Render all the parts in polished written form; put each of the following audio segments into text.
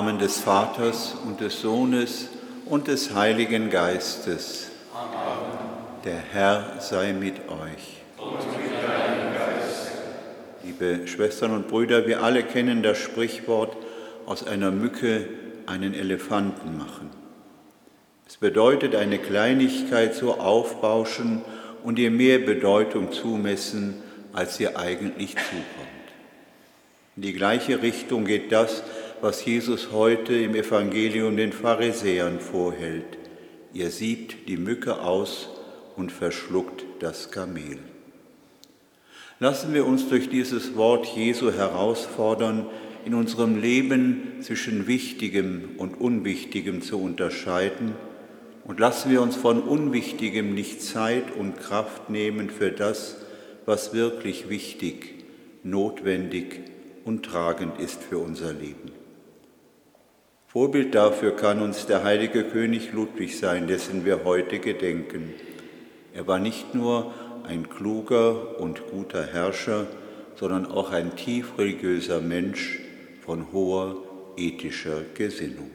Namen des Vaters und des Sohnes und des Heiligen Geistes. Amen. Der Herr sei mit euch. Und mit deinem Geist. Liebe Schwestern und Brüder, wir alle kennen das Sprichwort, aus einer Mücke einen Elefanten machen. Es bedeutet, eine Kleinigkeit so aufbauschen und ihr mehr Bedeutung zumessen, als ihr eigentlich zukommt. In die gleiche Richtung geht das, was Jesus heute im Evangelium den Pharisäern vorhält. Ihr siebt die Mücke aus und verschluckt das Kamel. Lassen wir uns durch dieses Wort Jesu herausfordern, in unserem Leben zwischen Wichtigem und Unwichtigem zu unterscheiden, und lassen wir uns von Unwichtigem nicht Zeit und Kraft nehmen für das, was wirklich wichtig, notwendig und tragend ist für unser Leben. Vorbild dafür kann uns der heilige König Ludwig sein, dessen wir heute gedenken. Er war nicht nur ein kluger und guter Herrscher, sondern auch ein tief religiöser Mensch von hoher ethischer Gesinnung.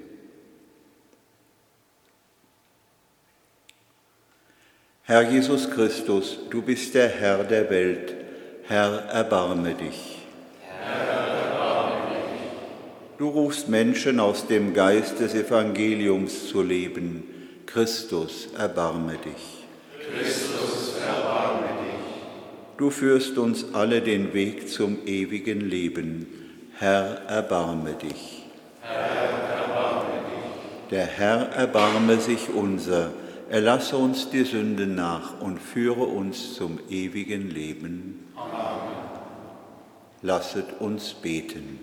Herr Jesus Christus, du bist der Herr der Welt. Herr, erbarme dich. Herr, erbarme dich. Du rufst Menschen aus dem Geist des Evangeliums zu leben. Christus, erbarme dich. Christus, erbarme dich. Du führst uns alle den Weg zum ewigen Leben. Herr, erbarme dich. Herr, erbarme dich. Der Herr erbarme sich unser. Erlasse uns die Sünden nach und führe uns zum ewigen Leben. Amen. Lasset uns beten.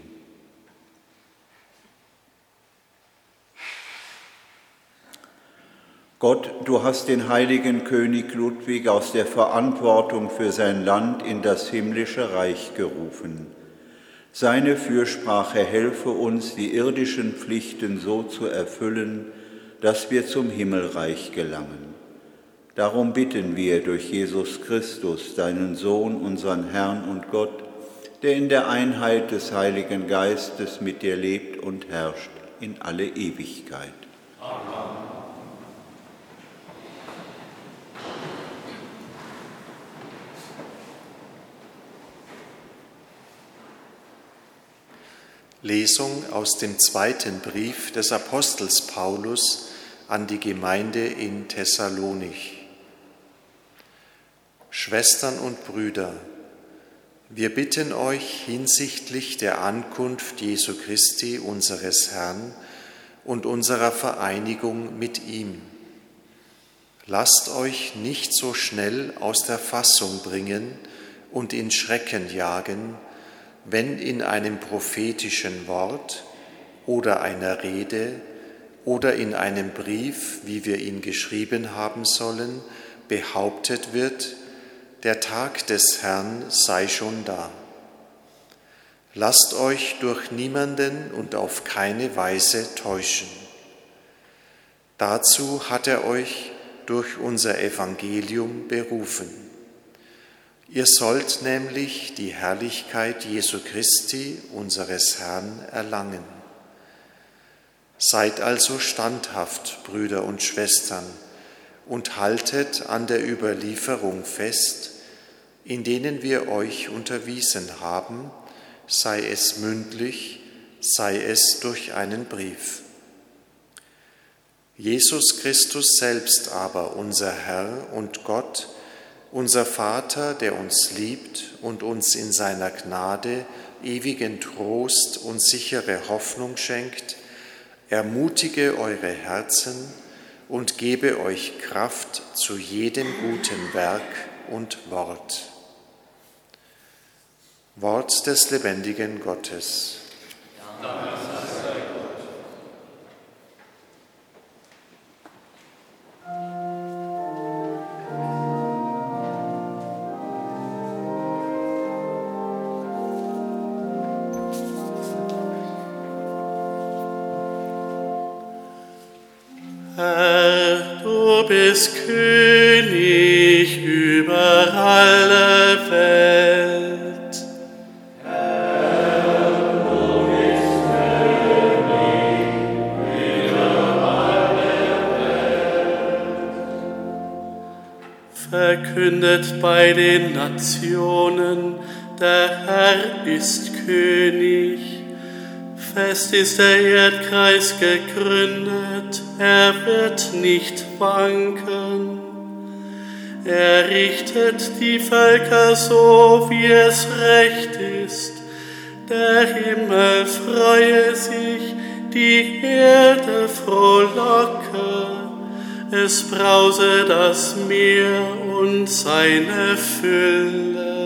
Gott, du hast den heiligen König Ludwig aus der Verantwortung für sein Land in das himmlische Reich gerufen. Seine Fürsprache helfe uns, die irdischen Pflichten so zu erfüllen, dass wir zum Himmelreich gelangen. Darum bitten wir durch Jesus Christus, deinen Sohn, unseren Herrn und Gott, der in der Einheit des Heiligen Geistes mit dir lebt und herrscht in alle Ewigkeit. Amen. Lesung aus dem zweiten Brief des Apostels Paulus an die Gemeinde in Thessalonich. Schwestern und Brüder, wir bitten euch hinsichtlich der Ankunft Jesu Christi, unseres Herrn, und unserer Vereinigung mit ihm. Lasst euch nicht so schnell aus der Fassung bringen und in Schrecken jagen, wenn in einem prophetischen Wort oder einer Rede oder in einem Brief, wie wir ihn geschrieben haben sollen, behauptet wird, der Tag des Herrn sei schon da. Lasst euch durch niemanden und auf keine Weise täuschen. Dazu hat er euch durch unser Evangelium berufen. Ihr sollt nämlich die Herrlichkeit Jesu Christi, unseres Herrn, erlangen. Seid also standhaft, Brüder und Schwestern, und haltet an der Überlieferung fest, in denen wir euch unterwiesen haben, sei es mündlich, sei es durch einen Brief. Jesus Christus selbst aber, unser Herr und Gott, unser Vater, der uns liebt und uns in seiner Gnade ewigen Trost und sichere Hoffnung schenkt, ermutige eure Herzen und gebe euch Kraft zu jedem guten Werk und Wort. Wort des lebendigen Gottes. Dank sei Gott. Herr, du bist König über alle Welt. Herr, du bist König verkündet bei den Nationen, der Herr ist König. Fest ist der Erdkreis gegründet, er wird nicht wanken. Er richtet die Völker so, wie es recht ist. Der Himmel freue sich, die Erde frohlocke. Es brause das Meer und seine Fülle.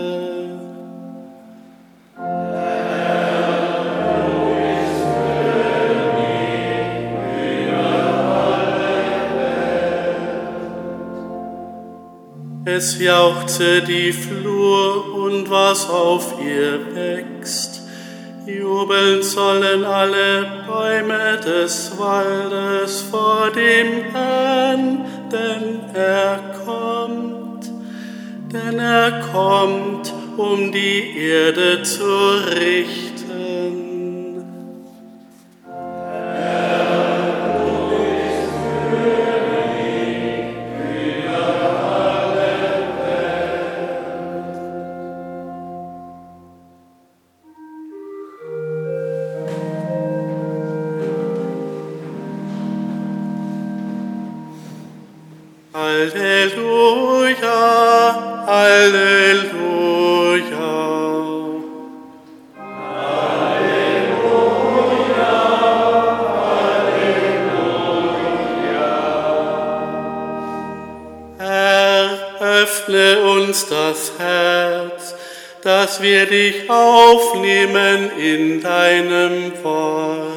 Es jauchze die Flur und was auf ihr wächst. Jubeln sollen alle Bäume des Waldes vor dem Herrn, denn er kommt, um die Erde zu richten. Halleluja, Halleluja. Halleluja, Halleluja. Herr, öffne uns das Herz, dass wir dich aufnehmen in deinem Wort.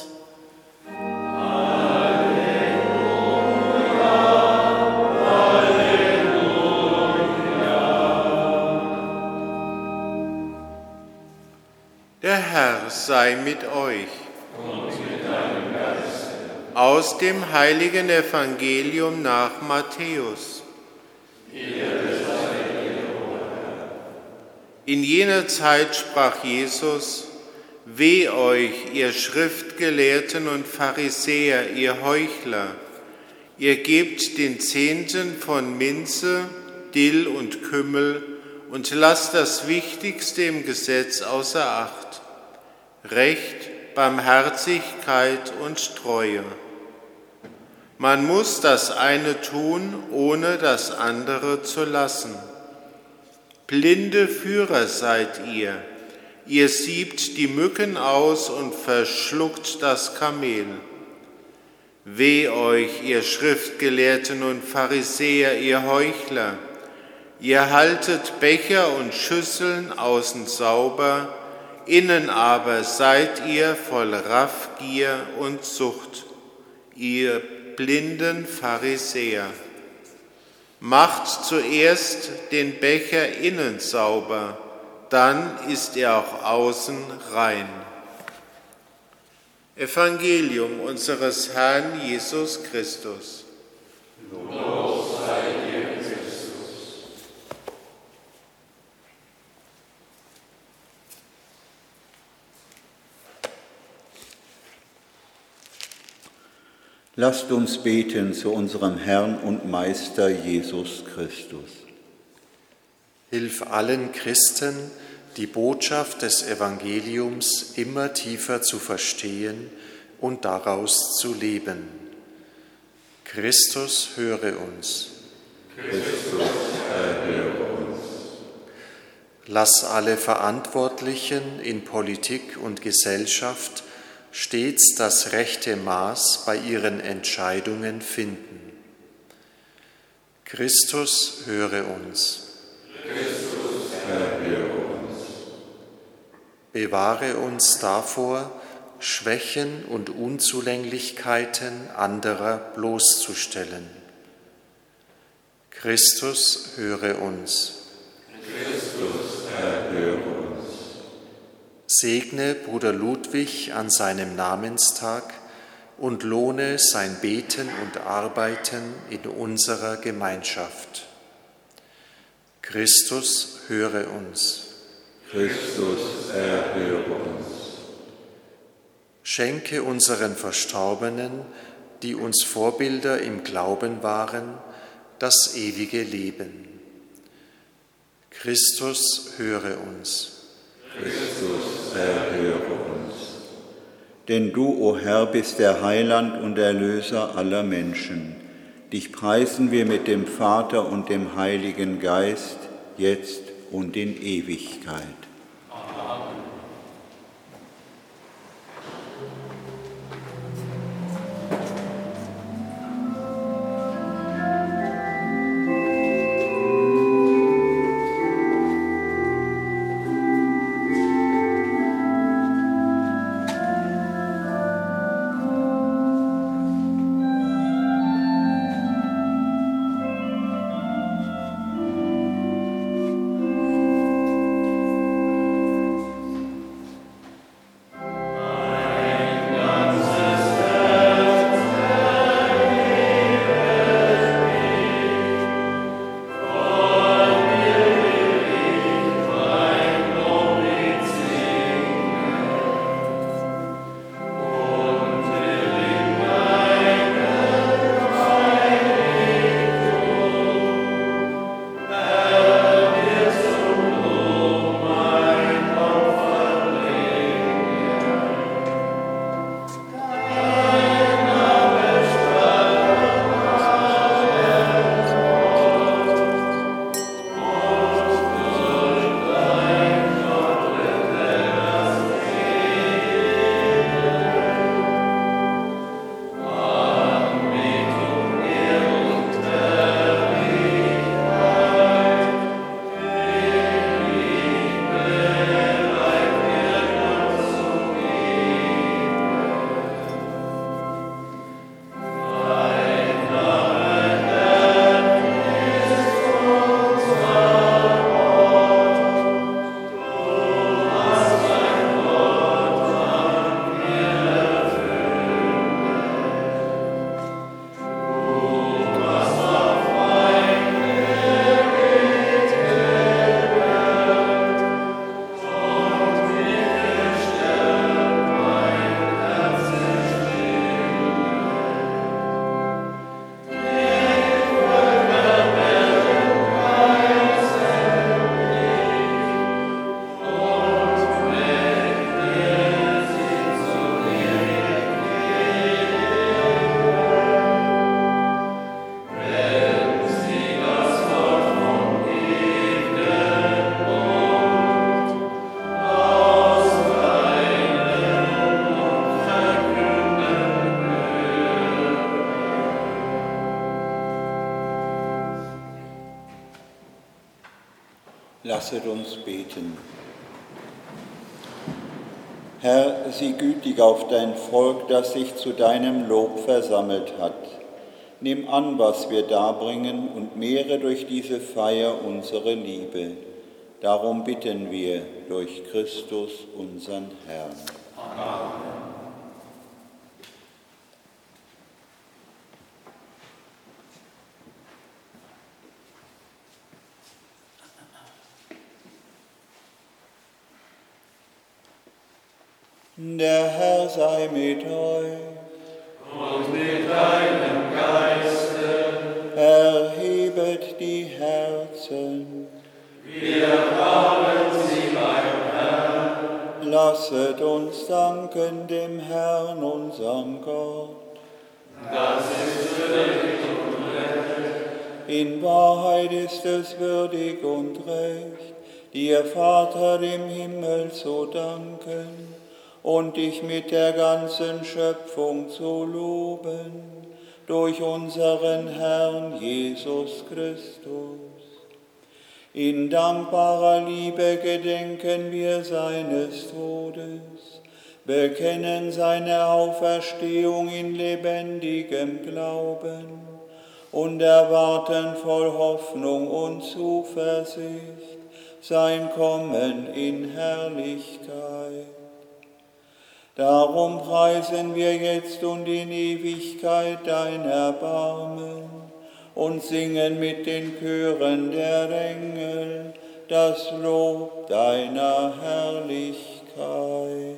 Der Herr sei mit euch. Und mit deinem Geiste. Aus dem heiligen Evangelium nach Matthäus. In jener Zeit sprach Jesus: Weh euch, ihr Schriftgelehrten und Pharisäer, ihr Heuchler! Ihr gebt den Zehnten von Minze, Dill und Kümmel und lasst das Wichtigste im Gesetz außer Acht: Recht, Barmherzigkeit und Treue. Man muss das eine tun, ohne das andere zu lassen. Blinde Führer seid ihr. Ihr siebt die Mücken aus und verschluckt das Kamel. Weh euch, ihr Schriftgelehrten und Pharisäer, ihr Heuchler! Ihr haltet Becher und Schüsseln außen sauber, innen aber seid ihr voll Raffgier und Sucht, ihr blinden Pharisäer. Macht zuerst den Becher innen sauber, dann ist er auch außen rein. Evangelium unseres Herrn Jesus Christus. Lob sei dir, Christus. Lasst uns beten zu unserem Herrn und Meister Jesus Christus. Hilf allen Christen, die Botschaft des Evangeliums immer tiefer zu verstehen und daraus zu leben. Christus, höre uns. Christus, erhöre uns. Lass alle Verantwortlichen in Politik und Gesellschaft stets das rechte Maß bei ihren Entscheidungen finden. Christus, höre uns. Christus, erhöre uns. Bewahre uns davor, Schwächen und Unzulänglichkeiten anderer bloßzustellen. Christus, höre uns. Christus, erhöre uns. Segne Bruder Ludwig an seinem Namenstag und lohne sein Beten und Arbeiten in unserer Gemeinschaft. Christus, höre uns. Christus, erhöre uns. Schenke unseren Verstorbenen, die uns Vorbilder im Glauben waren, das ewige Leben. Christus, höre uns. Christus, erhöre uns. Denn du, o Herr, bist der Heiland und Erlöser aller Menschen. Dich preisen wir mit dem Vater und dem Heiligen Geist, jetzt und in Ewigkeit. Amen. Lasset uns beten. Herr, sieh gütig auf dein Volk, das sich zu deinem Lob versammelt hat. Nimm an, was wir darbringen, und mehre durch diese Feier unsere Liebe. Darum bitten wir durch Christus, unseren Herrn. Amen. Der Herr sei mit euch. Und mit deinem Geiste. Erhebet die Herzen. Wir haben sie beim Herrn. Lasset uns danken dem Herrn, unserem Gott. Das ist würdig und recht. In Wahrheit ist es würdig und recht, dir, Vater im Himmel, zu danken und dich mit der ganzen Schöpfung zu loben, durch unseren Herrn Jesus Christus. In dankbarer Liebe gedenken wir seines Todes, bekennen seine Auferstehung in lebendigem Glauben und erwarten voll Hoffnung und Zuversicht sein Kommen in Herrlichkeit. Darum preisen wir jetzt und in Ewigkeit dein Erbarmen und singen mit den Chören der Engel das Lob deiner Herrlichkeit.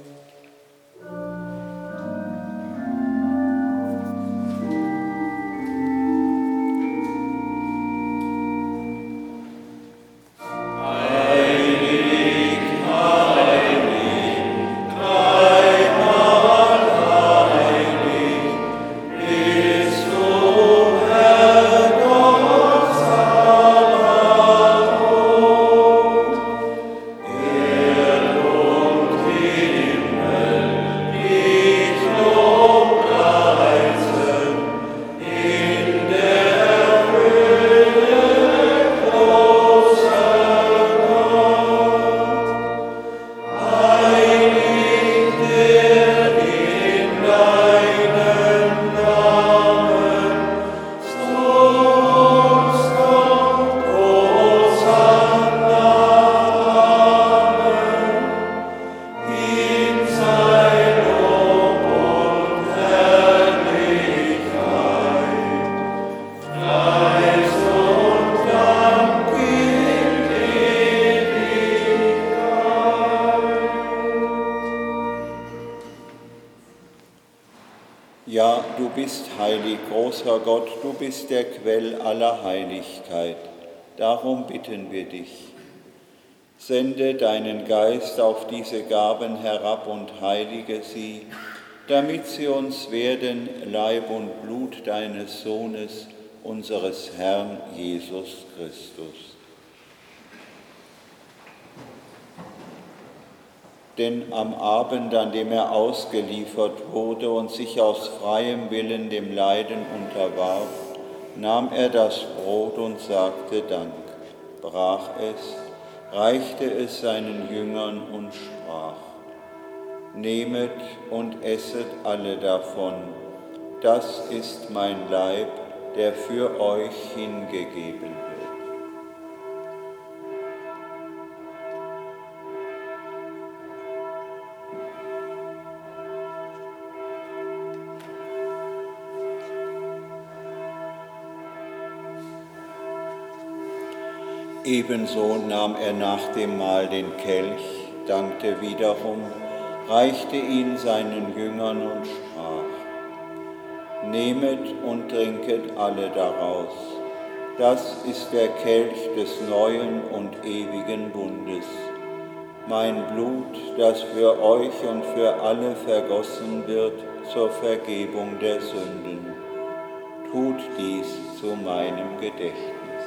du bist heilig, großer Gott, du bist der Quell aller Heiligkeit. Darum bitten wir dich. Sende deinen Geist auf diese Gaben herab und heilige sie, damit sie uns werden Leib und Blut deines Sohnes, unseres Herrn Jesus Christus. Denn am Abend, an dem er ausgeliefert wurde und sich aus freiem Willen dem Leiden unterwarf, nahm er das Brot und sagte Dank, brach es, reichte es seinen Jüngern und sprach: Nehmet und esset alle davon, das ist mein Leib, der für euch hingegeben wird. Ebenso nahm er nach dem Mahl den Kelch, dankte wiederum, reichte ihn seinen Jüngern und sprach: Nehmet und trinket alle daraus. Das ist der Kelch des neuen und ewigen Bundes. Mein Blut, das für euch und für alle vergossen wird zur Vergebung der Sünden. Tut dies zu meinem Gedächtnis.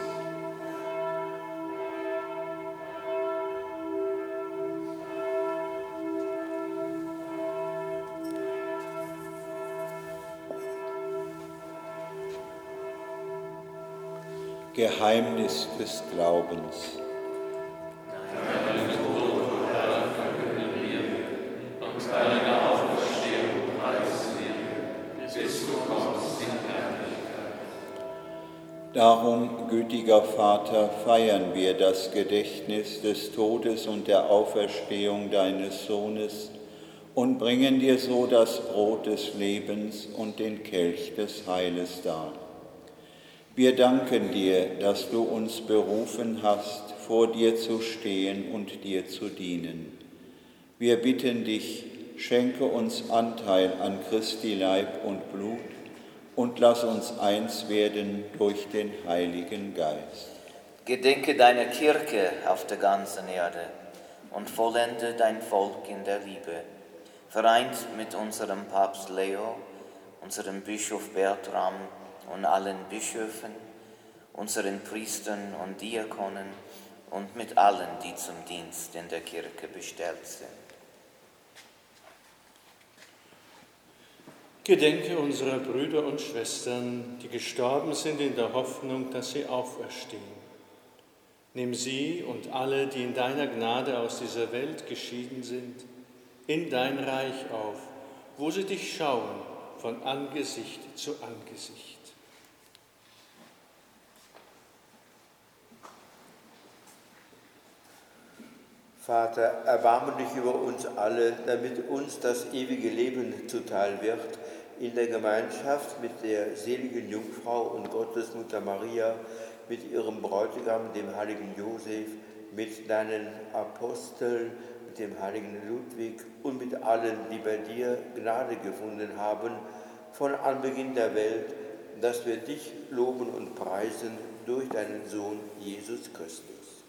Geheimnis des Glaubens. Deinen Tod, o Herr, verkünden wir, und deine Auferstehung preisen wir, bis du kommst in Herrlichkeit. Darum, gütiger Vater, feiern wir das Gedächtnis des Todes und der Auferstehung deines Sohnes und bringen dir so das Brot des Lebens und den Kelch des Heiles dar. Wir danken dir, dass du uns berufen hast, vor dir zu stehen und dir zu dienen. Wir bitten dich, schenke uns Anteil an Christi Leib und Blut und lass uns eins werden durch den Heiligen Geist. Gedenke deiner Kirche auf der ganzen Erde und vollende dein Volk in der Liebe, vereint mit unserem Papst Leo, unserem Bischof Bertram und allen Bischöfen, unseren Priestern und Diakonen und mit allen, die zum Dienst in der Kirche bestellt sind. Gedenke unserer Brüder und Schwestern, die gestorben sind in der Hoffnung, dass sie auferstehen. Nimm sie und alle, die in deiner Gnade aus dieser Welt geschieden sind, in dein Reich auf, wo sie dich schauen von Angesicht zu Angesicht. Vater, erbarme dich über uns alle, damit uns das ewige Leben zuteil wird, in der Gemeinschaft mit der seligen Jungfrau und Gottesmutter Maria, mit ihrem Bräutigam, dem heiligen Josef, mit deinen Aposteln, mit dem heiligen Ludwig und mit allen, die bei dir Gnade gefunden haben, von Anbeginn der Welt, dass wir dich loben und preisen durch deinen Sohn Jesus Christus.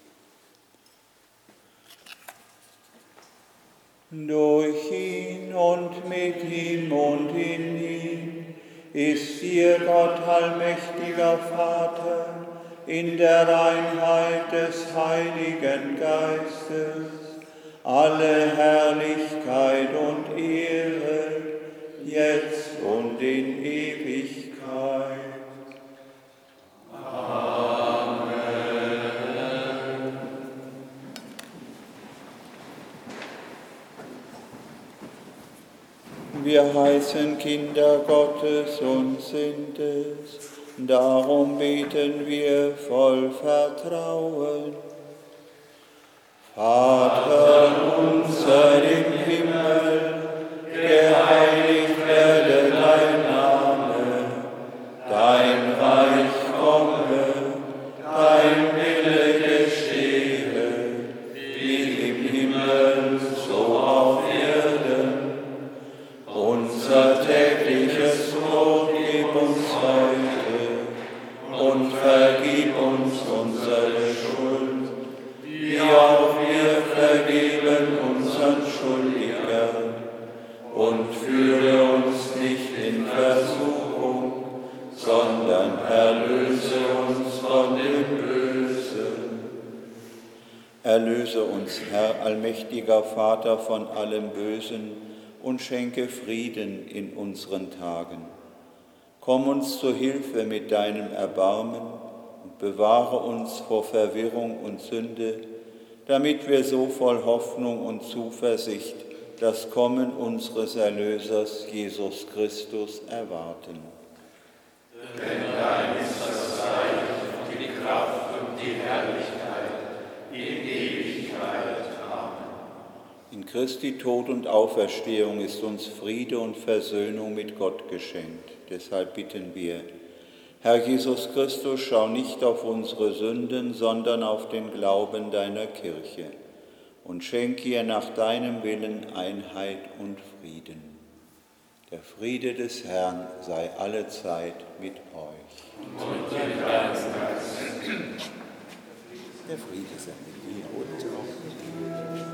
Durch ihn und mit ihm und in ihm ist dir Gott, allmächtiger Vater, in der Einheit des Heiligen Geistes, alle Herrlichkeit und Ehre, jetzt und in Ewigkeit. Wir heißen Kinder Gottes und sind es, darum beten wir voll Vertrauen. Vater unser im Himmel, geheiligt werde dein Name, dein Reich komme, dein Wille geschehe, wie im Himmel, so auf Erden. Unser tägliches Brot Erlöse uns, Herr, allmächtiger Vater, von allem Bösen und schenke Frieden in unseren Tagen. Komm uns zu Hilfe mit deinem Erbarmen und bewahre uns vor Verwirrung und Sünde, damit wir so voll Hoffnung und Zuversicht das Kommen unseres Erlösers Jesus Christus erwarten. Denn dein ist das Reich und die Kraft und die Herrlichkeit in Ewigkeit. Amen. In Christi Tod und Auferstehung ist uns Friede und Versöhnung mit Gott geschenkt. Deshalb bitten wir, Herr Jesus Christus, schau nicht auf unsere Sünden, sondern auf den Glauben deiner Kirche und schenke ihr nach deinem Willen Einheit und Frieden. Der Friede des Herrn sei allezeit mit euch. Und dein Geist. Der Friede sei mit dir und auch mit dir.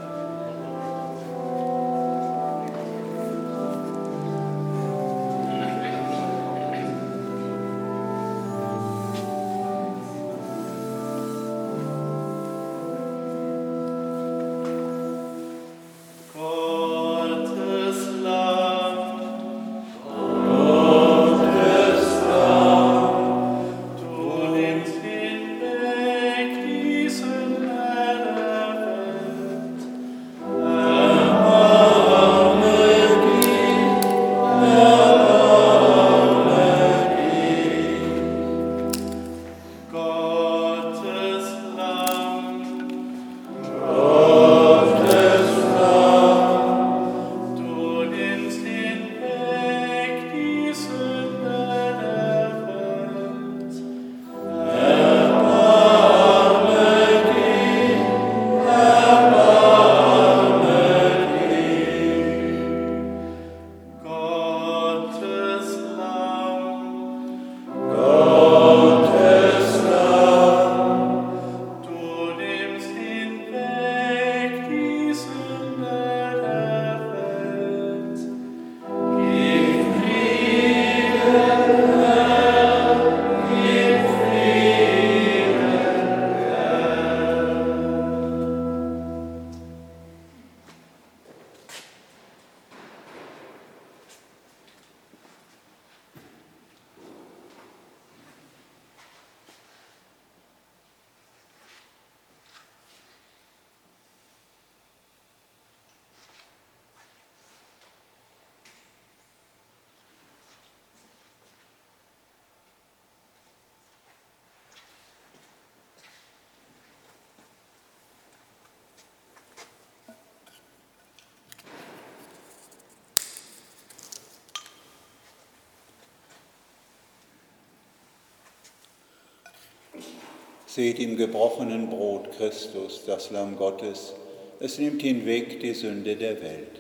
Seht im gebrochenen Brot Christus, das Lamm Gottes, es nimmt hinweg die Sünde der Welt.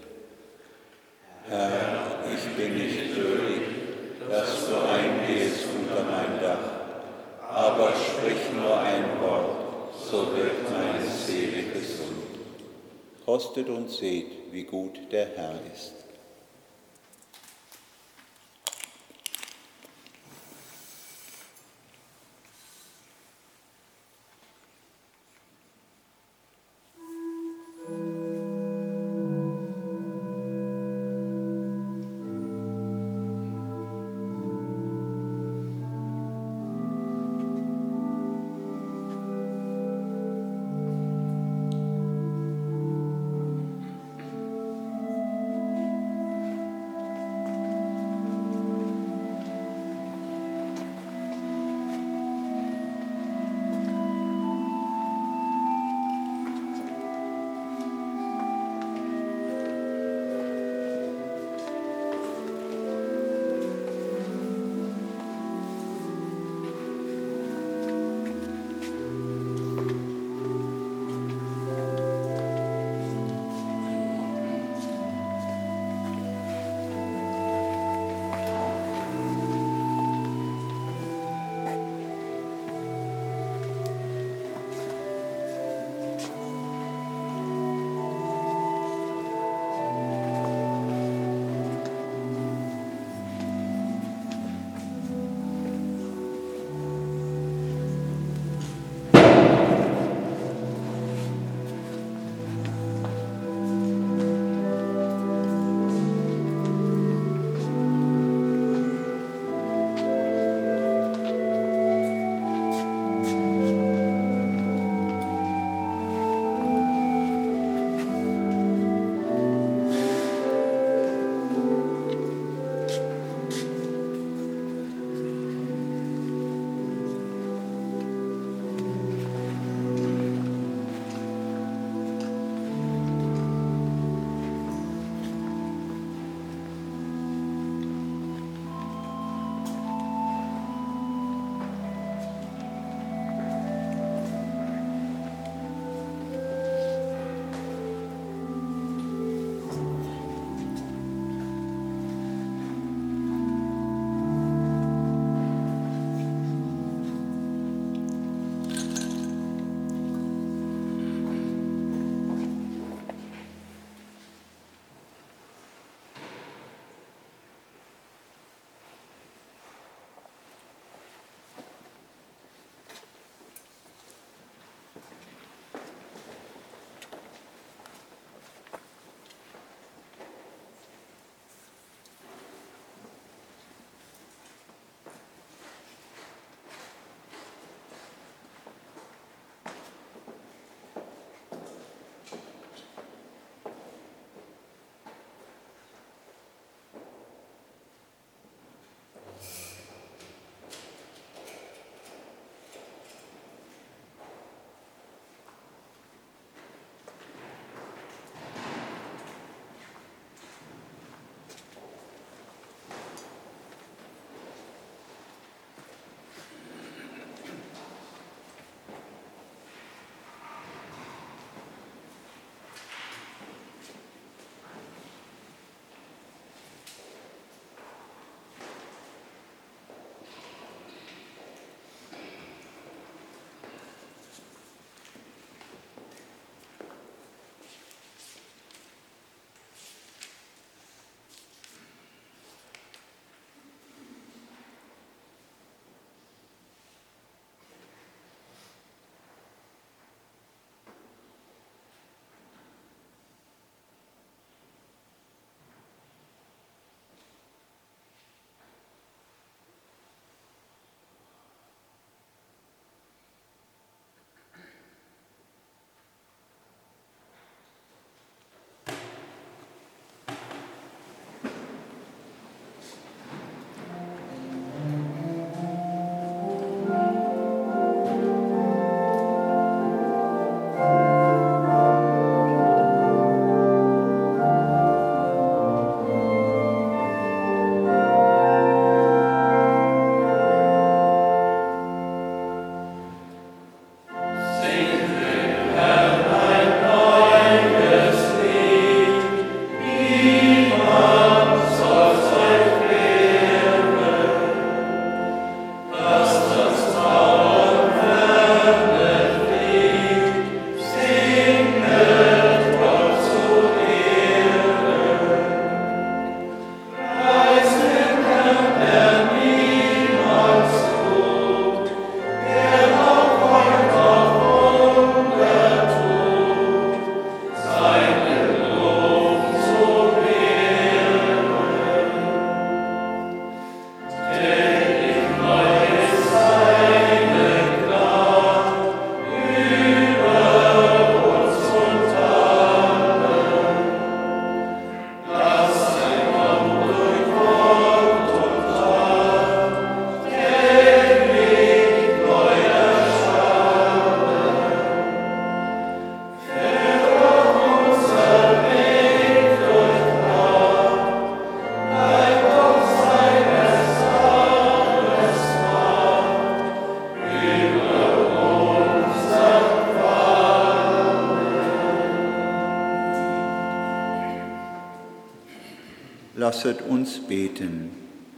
Herr, ich bin nicht würdig, dass du eingehst unter mein Dach, aber sprich nur ein Wort, so wird meine Seele gesund. Kostet und seht, wie gut der Herr ist. Lasset uns beten.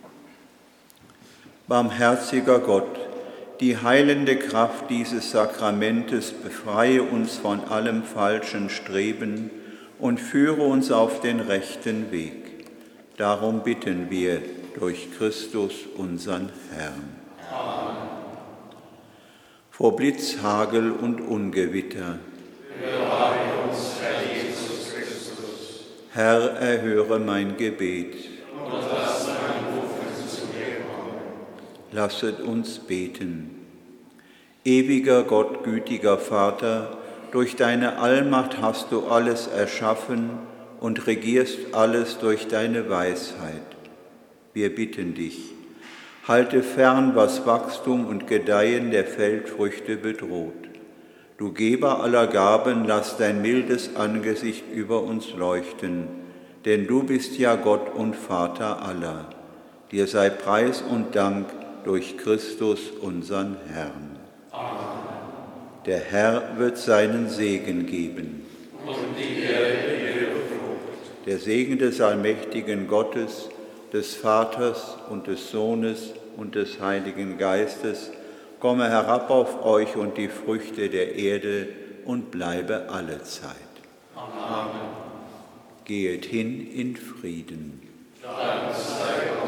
Barmherziger Gott, die heilende Kraft dieses Sakramentes befreie uns von allem falschen Streben und führe uns auf den rechten Weg. Darum bitten wir durch Christus, unseren Herrn. Amen. Vor Blitz, Hagel und Ungewitter. Bewahre uns, Herr Jesus Christus. Herr, erhöre mein Gebet. Und lass mein Rufen zu dir kommen. Lasset uns beten. Ewiger Gott, gütiger Vater, durch deine Allmacht hast du alles erschaffen und regierst alles durch deine Weisheit. Wir bitten dich, halte fern, was Wachstum und Gedeihen der Feldfrüchte bedroht. Du Geber aller Gaben, lass dein mildes Angesicht über uns leuchten, denn du bist ja Gott und Vater aller. Dir sei Preis und Dank durch Christus, unseren Herrn. Amen. Der Herr wird seinen Segen geben. Und die Erde ihre Frucht. Der Segen des allmächtigen Gottes, des Vaters und des Sohnes und des Heiligen Geistes komme herab auf euch und die Früchte der Erde und bleibe allezeit. Amen. Gehet hin in Frieden. Dank sei Gott.